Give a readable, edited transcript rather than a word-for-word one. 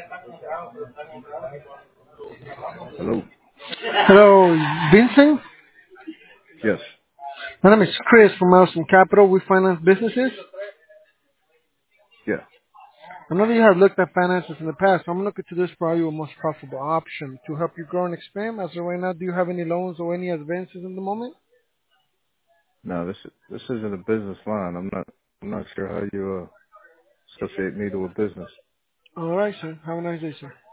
Hello. Hello, Vincent. Yes. My name is Chris from Nelson Capital. We finance businesses. Yeah. I know that you have looked at finances in the past. I'm looking to this for you a most profitable option to help you grow and expand. As of right now, do you have any loans or any advances in the moment? No, this isn't a business line. I'm not sure how you associate me to a business. All right, sir. Have a nice day, sir.